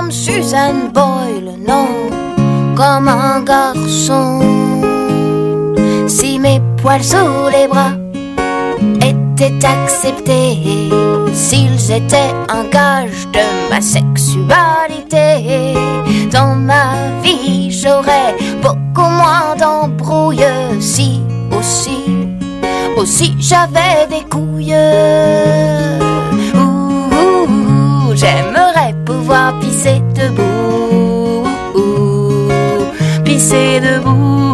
comme Suzanne Boyle, non, comme un garçon. Si mes poils sous les bras étaient acceptés, s'ils étaient un gage de ma sexualité, dans ma vie j'aurais beaucoup moins d'embrouilles. Si aussi j'avais des couilles. J'aimerais pouvoir pisser debout, pisser debout.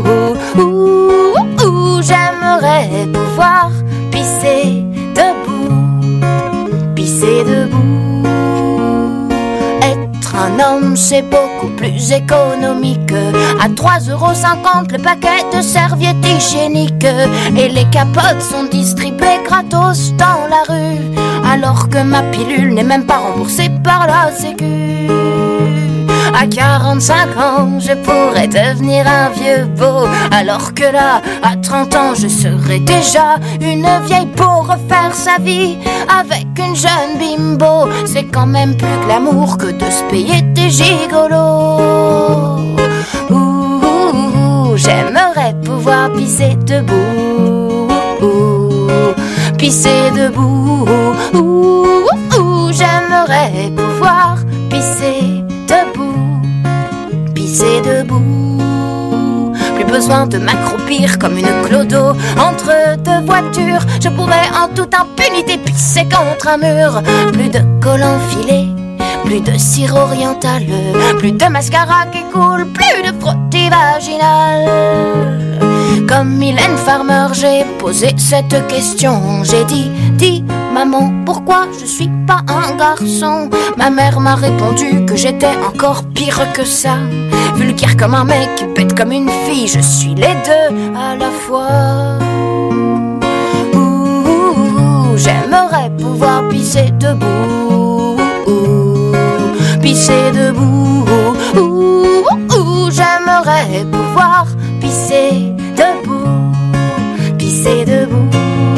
J'aimerais pouvoir pisser debout, pisser debout. Être un homme, c'est beaucoup plus économique. À 3,50€ le paquet de serviettes hygiéniques. Et les capotes sont distribuées gratos dans la rue, alors que ma pilule n'est même pas remboursée par la sécu. À 45 ans, je pourrais devenir un vieux beau, alors que là, à 30 ans, je serais déjà une vieille pour refaire sa vie avec une jeune bimbo. C'est quand même plus glamour que de se payer des gigolos. J'aimerais pouvoir pisser debout, pisser debout. J'aimerais pouvoir pisser debout, pisser debout. Plus besoin de m'accroupir comme une clodo entre deux voitures. Je pourrais en toute impunité pisser contre un mur. Plus de col enfilé, plus de cire orientale, plus de mascara qui coule, plus de frottis vaginal. Comme Mylène Farmer, j'ai posé cette question. J'ai dit, maman, pourquoi je suis pas un garçon? Ma mère m'a répondu que j'étais encore pire que ça. Vulgaire comme un mec, bête comme une fille, je suis les deux à la fois. J'aimerais pouvoir pisser debout, pisser debout. J'aimerais pouvoir pisser debout, pisser debout.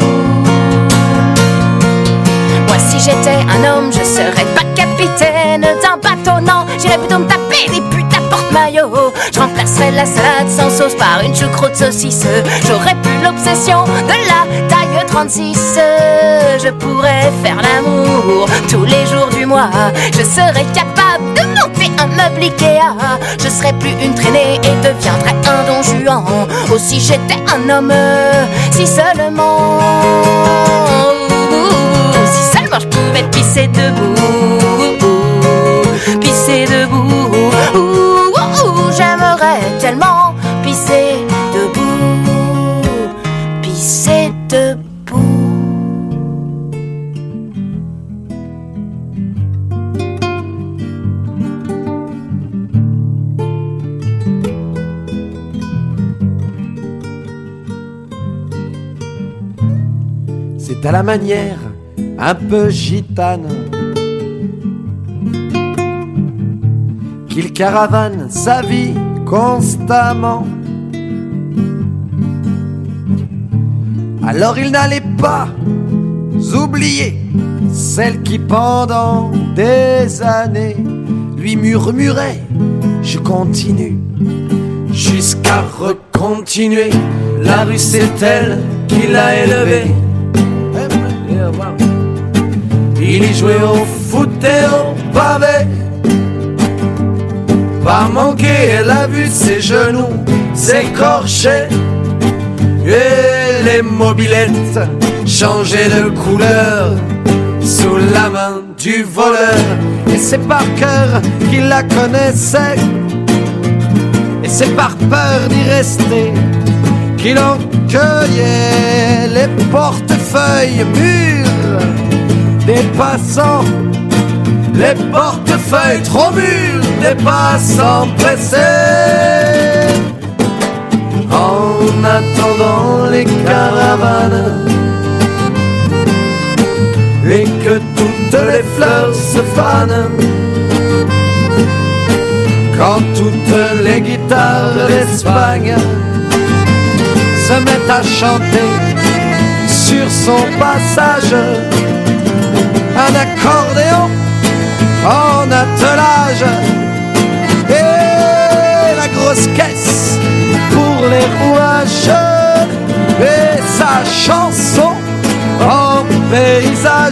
Moi si j'étais un homme, je serais pas capitaine d'un bateau, non. J'irais plutôt me taper des putes à porte-maillot. Je remplacerais la salade sans sauce par une choucroute saucisse. J'aurais plus l'obsession de la taille 36. Je pourrais faire l'amour tous les jours du mois. Je serais capable de monter un meuble Ikea. Je serais plus une traînée et deviendrais un Don Juan. Oh si j'étais un homme, si seulement, si seulement je pouvais pisser debout, pisser debout. J'aimerais tellement pisser debout, pisser debout. C'est à la manière un peu gitane qu'il caravane sa vie constamment. Alors il n'allait pas oublier celle qui pendant des années lui murmurait « Je continue » jusqu'à recontinuer. La rue c'est elle qui l'a élevé. Il y jouait au foot et au pavé. Pas manqué, elle a vu ses genoux s'écorcher et les mobilettes changer de couleur sous la main du voleur. Et c'est par cœur qu'il la connaissait, et c'est par peur d'y rester qu'il en cueillait les portefeuilles mûrs des passants, les portefeuilles trop mûrs des passants pressés. En attendant les caravanes et que toutes les fleurs se fanent, quand toutes les guitares d'Espagne se mettent à chanter sur son passage un accordéon en attelage.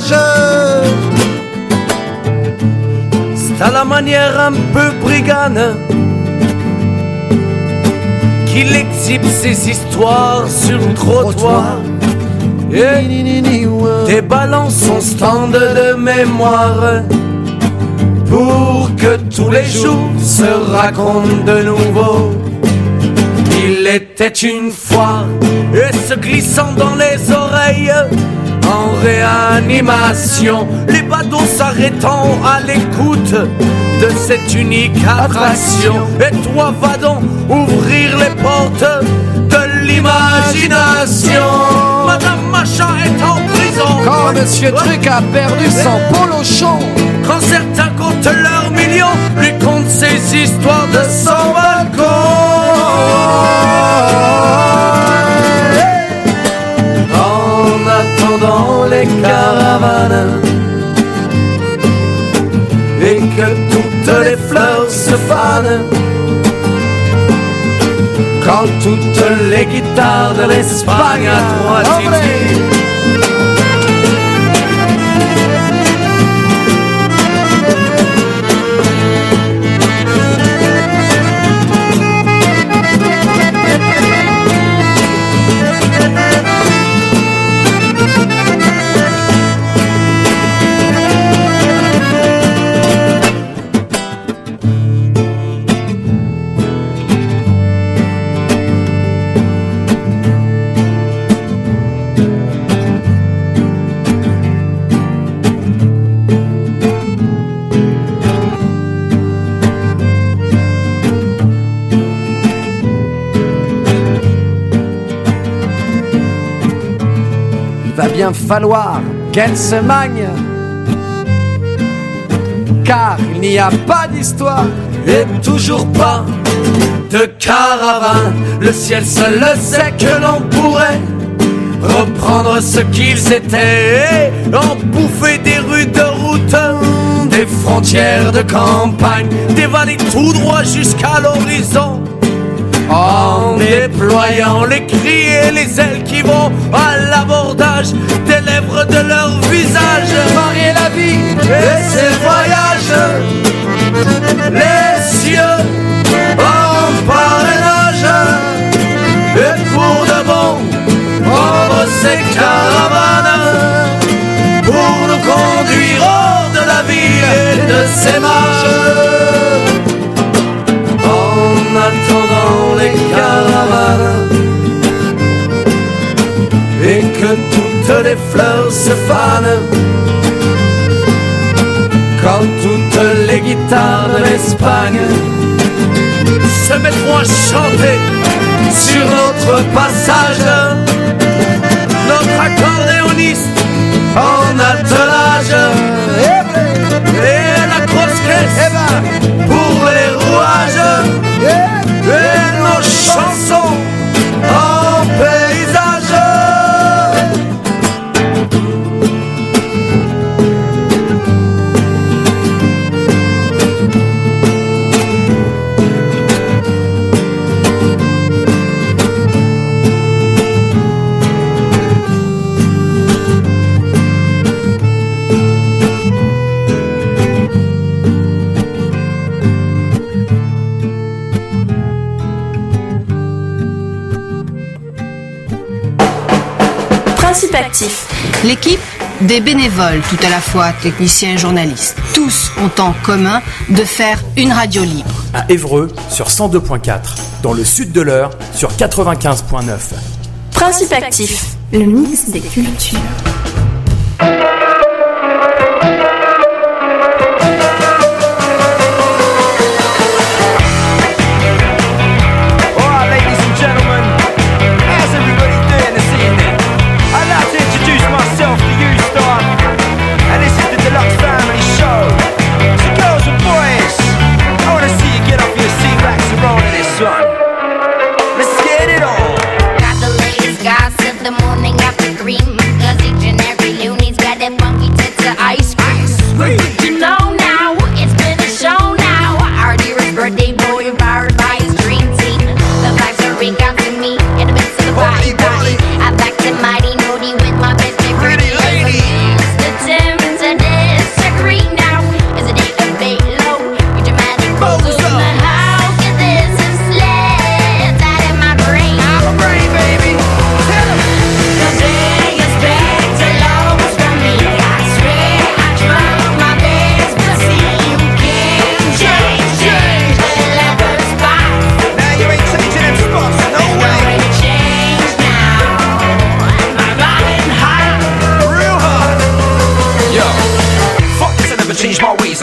village. C'est à la manière un peu brigane qu'il exhibe ses histoires sur le trottoir et débalance son stand de mémoire pour que tous les jours se racontent de nouveau. Il était une fois, et se glissant dans les oreilles, en réanimation, les badauds s'arrêtant à l'écoute de cette unique attraction. Et toi va donc ouvrir les portes de l'imagination. Madame Machin est en prison quand Monsieur Truc a perdu son polochon. Quand certains comptent leurs millions, lui comptent ses histoires de son balcon. En attendant les caravanes et que toutes les fleurs se fanent, quand toutes les guitares de l'Espagne à trois titis. Bien falloir qu'elle se magne, car il n'y a pas d'histoire et toujours pas de caravane. Le ciel seul le sait que l'on pourrait reprendre ce qu'ils étaient, en bouffer des rues de route, des frontières de campagne, dévaler tout droit jusqu'à l'horizon, en déployant les cris et les ailes qui vont à l'abordage des lèvres de leur visage. Marier la vie et ses voyages, les cieux en parrainage, et pour de bon prendre ces caravanes pour nous conduire hors de la ville et de ses marches. En attendant les caravanes et que toutes les fleurs se fanent, quand toutes les guitares de l'Espagne se mettront à chanter sur notre passage, notre accordéoniste en attelage et la grosse caisse pour les rouages et nos chansons en paysage. Principe actif. L'équipe, des bénévoles, tout à la fois techniciens et journalistes. Tous ont en commun de faire une radio libre. À Évreux, sur 102.4. Dans le sud de l'Eure, sur 95.9. Principe actif. Le mix des cultures. The morning after cream, 'cause each and every loony's got them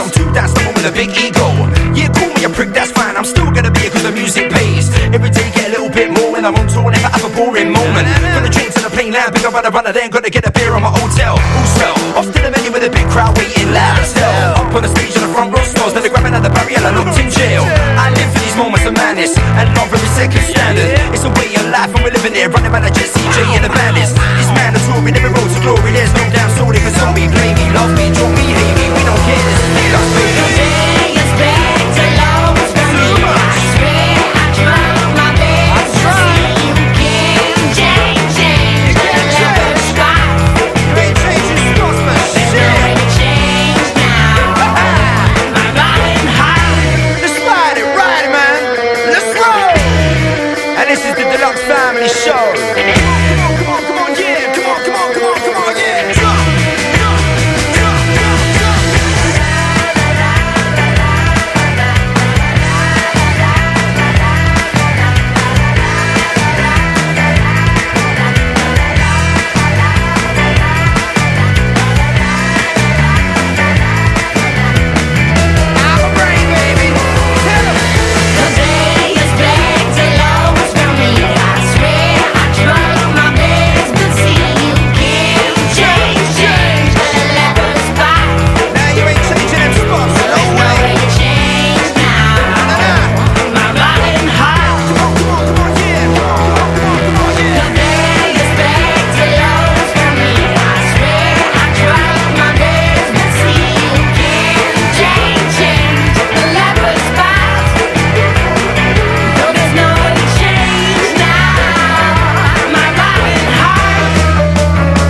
I'm too down, someone with a big ego. Yeah, call me a prick, that's fine. I'm still gonna be here cause the music pays. Every day get a little bit more when I'm on tour, never have a boring moment. From the train to the plane, now big about a runner, then gotta get a beer on my hotel. Who smell? Off to the menu with a big crowd waiting loud as hell. Up on the stage in the front row smells, then they're grabbing at the barrier, I looked in jail. I live for these moments of madness, and love every second standard. It's a way of life, and we're living it, running by the Jesse J and the bandits. This mandatory, never road to glory, there's no doubt, so they can tell me, play me, love me, draw me, hate me, we don't care, this is me, that's me. Today is back to love for me. I swear I tried my best to see you can change the level spot. They changing spots, man. There's no way to change now. My riding high. Let's ride it, man. Let's roll. And this is the Deluxe Family Show. Come on, yeah. Come on, yeah. Drop. Today is back to love for me. I swear I tried my best to see you can change the level spot. Now you ain't changing them spots, no There's no way. way to change now. My riding high. Come on, yeah. Today is back to love for me. I swear I tried my best to see you can change the level spot. No, there's no way to change now. My riding high.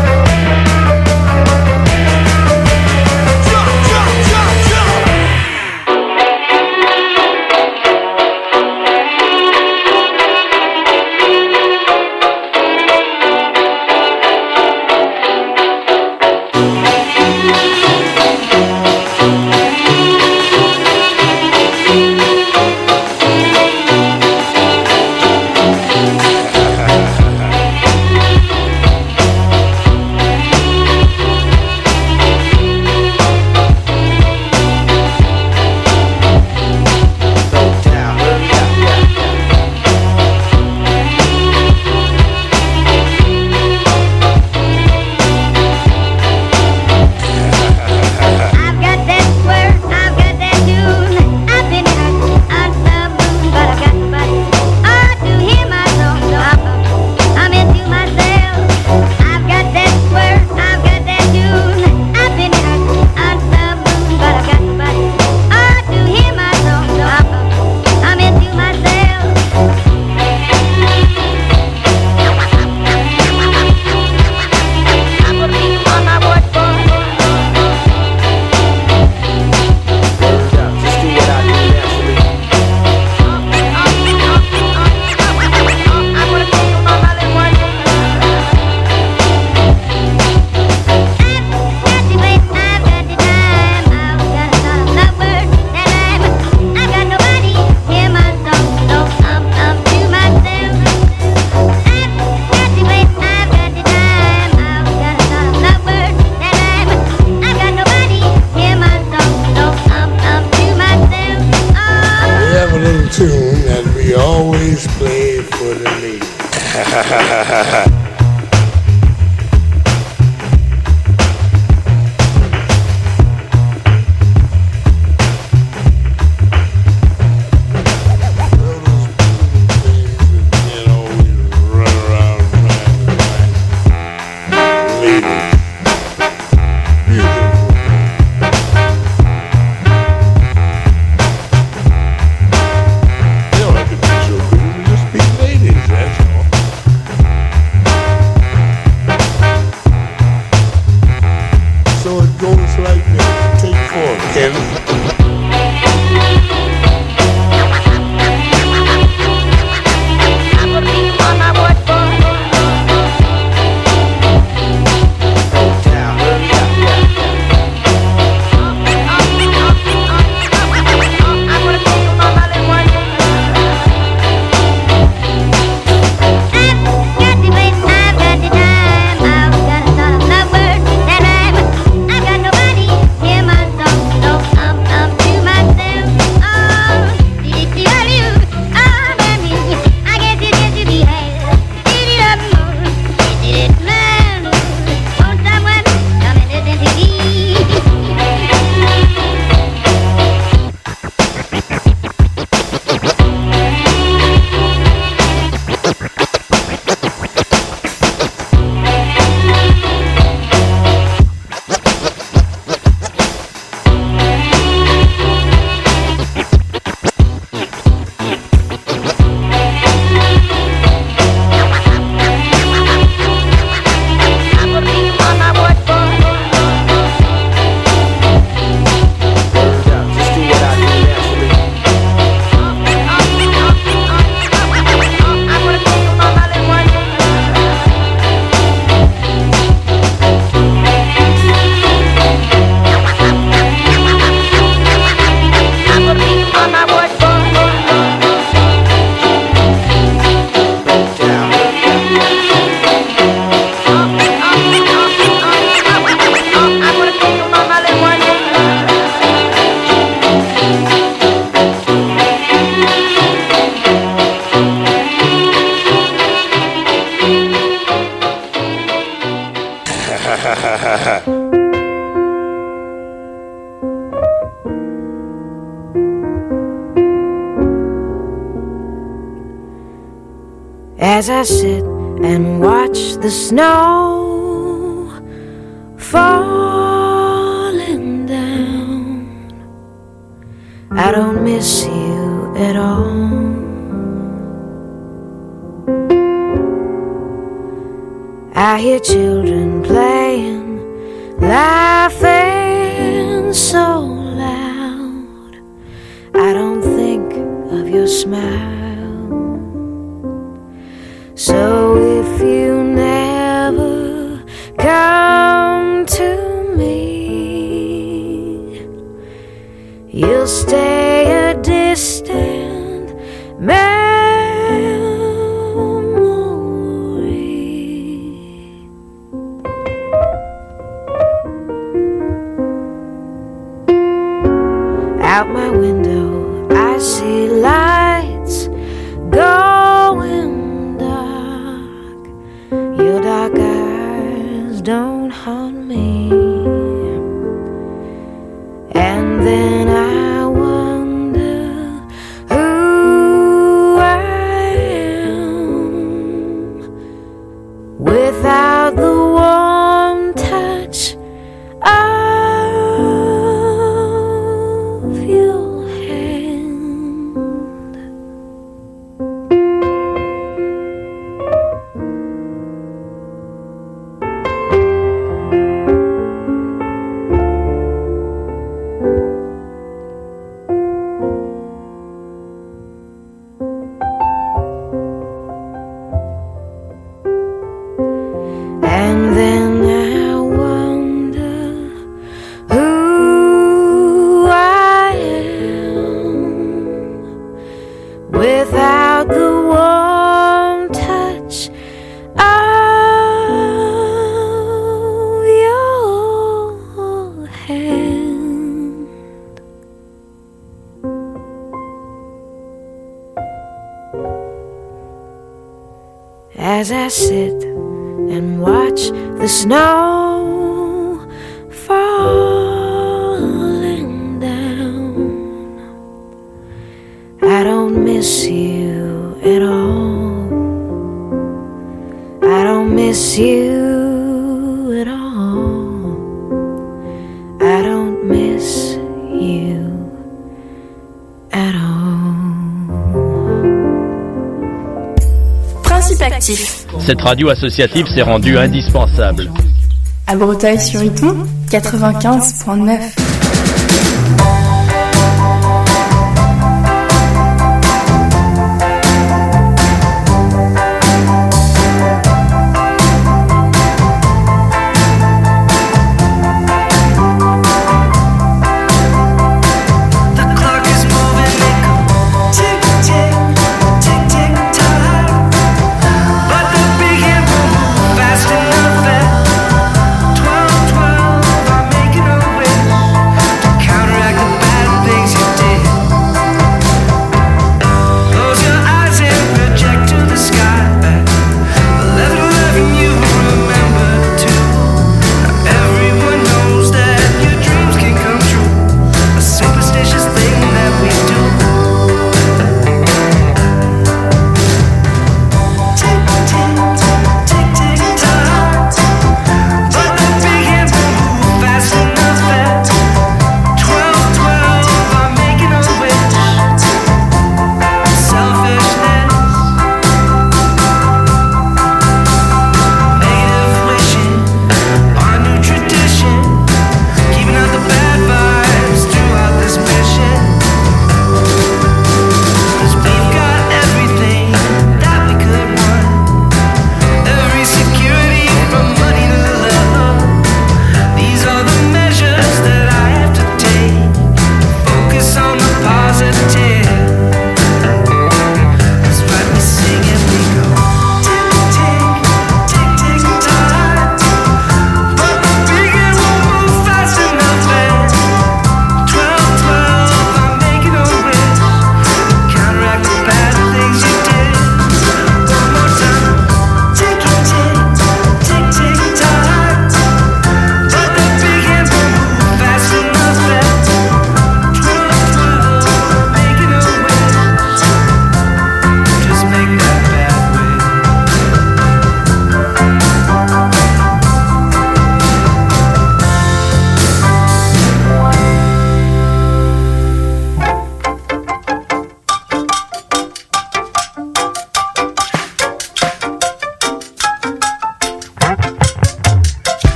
I've got that swerve, I've got that tune. I've been hurt on the moon, but I've got nobody. Oh, to hear my song, so I'm into myself. I've got that swerve, I've got that tune. I've been hurt on the moon, but I've got nobody. Oh, to hear my song, so I'm into myself. I'm gonna be on my board, boy. Just do what I do naturally. I'm gonna take you on my little one. I've got the place, I've got the time, I've got the word that I've got nobody hear my song, so I'm to myself. I've got the place, I've got the time, I've got the word that I've got nobody hear my song, so I'm to myself. We have a little tune that we always play for the ladies. As I sit and watch the snow falling down, I don't miss you at all. I hear children playing, laughing so loud, I don't think of your smile. So if you never come to me, you'll stay a distant memory. Out my window I see lights going. Your dark eyes don't haunt me. And then I wonder who I am without the warm touch of your hand. And then I wonder who I am without the warm touch of your hand. As I sit and watch the snow falling down, I don't miss you at all. I don't miss you at all. I don't miss you at all. Principe actif. Cette radio associative s'est rendue indispensable. À Breteuil-sur-Iton, 95.9. Fast enough at 12, I'm making a wish.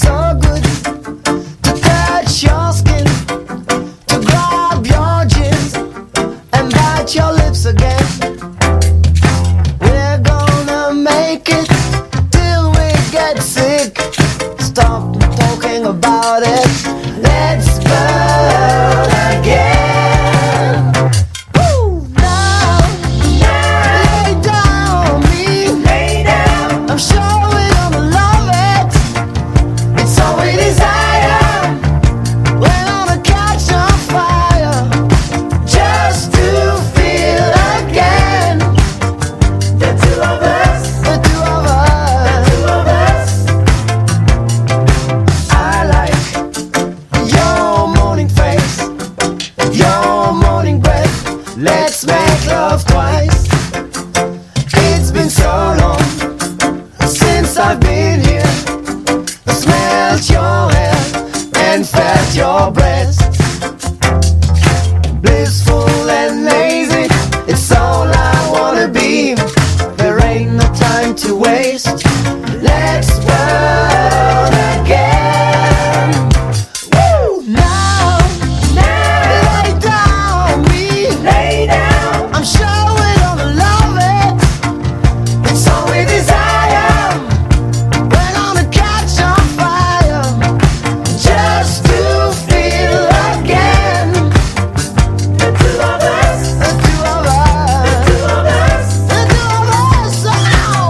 so good to touch your skin, to grab your jeans and bite your lips again. We're gonna make it till we get sick. Stop talking about it. Let's burn again. Woo! Now, lay down on me. Lay down. I'm sure we're gonna love it. It's all we desire. We're gonna catch on fire just to feel again. The two of us. The two of us. The two of us. I like your morning face, your morning breath. Let's make love twice. It's been so long since I've been here. I smelled your hair and felt your breast. Blissful and lazy, it's all I wanna be. There ain't no time to waste. Let's burn again. Woo! Now, lay down on me. Lay down. I'm sure we're gonna love it. It's all we desire. We're gonna catch on fire just to feel again. The two of us. The two of us. The two of us. The two of us. Oh!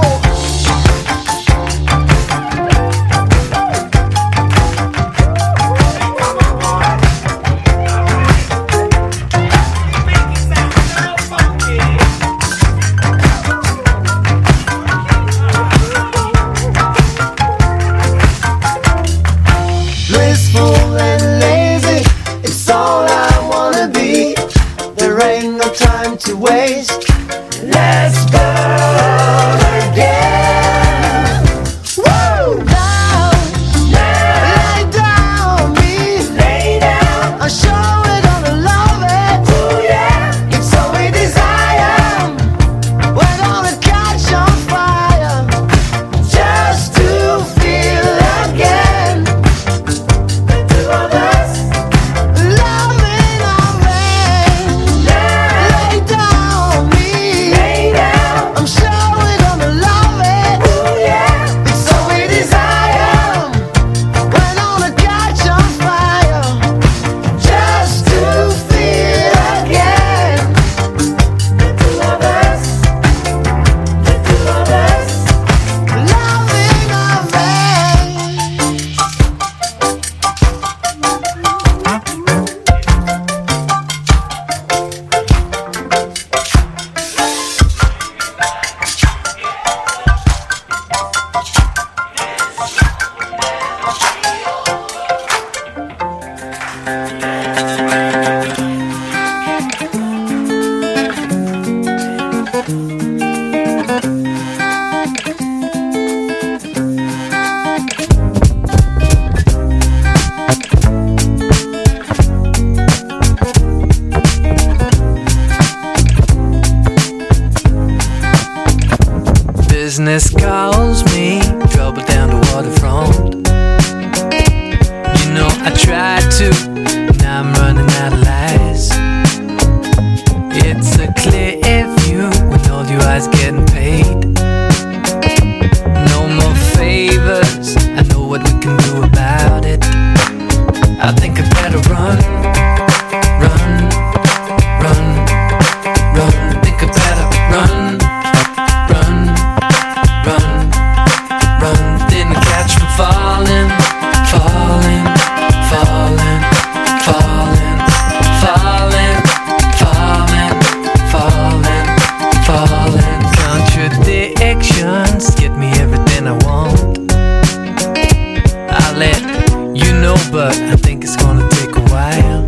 Blissful and lazy, it's all I wanna be. There ain't no time to waste. Let's burn again. Woo! Now, lay down on me. Lay down. I'm sure we're gonna love it. Ooh, yeah. It's all we desire. We're gonna catch on fire just to feel again. The two of us, loving our rain. Lay down on me. Lay down. I'm sure we're gonna love it. Ooh, yeah. It's all we desire. We're gonna catch on fire just to feel again. The two of us, the two of us, loving our rain. Business calls me, trouble down the waterfront. You know I tried to, now I'm running out of lies. It's a clear view with all your eyes getting paid. No more favors, I know what we can do about it. I think I better run, run, run, run. Think I better run, run, run, run. Didn't catch me falling, falling, falling, falling, falling, falling, falling, falling. Contradictions get me everything I want. I'll let you know, but I think it's gonna take a while.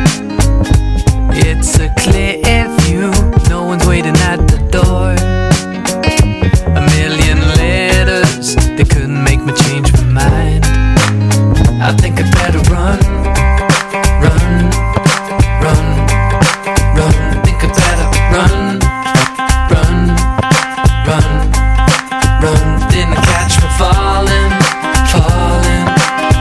It's a clear view, no one's waiting at the door. A million letters, they couldn't make me change my mind. I think I better run, run, run, run. Think I better run, run, run, run. Didn't catch me falling, falling,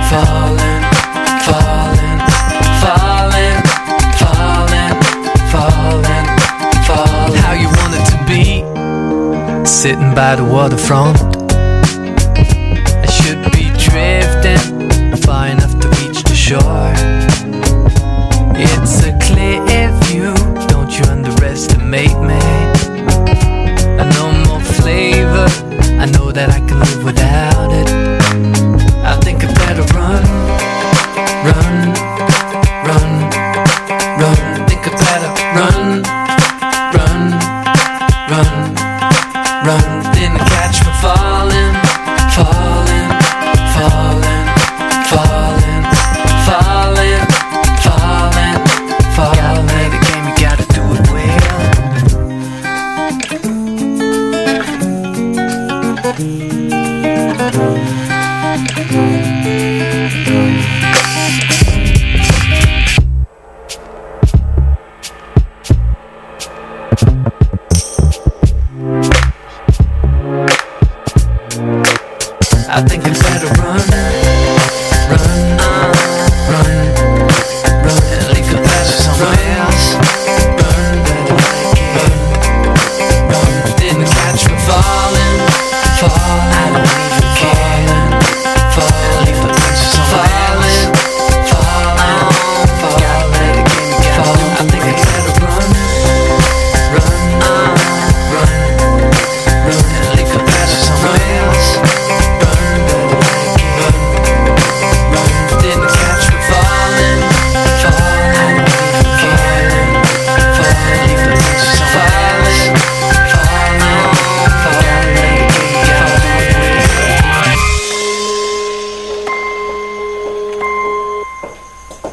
sitting by the waterfront.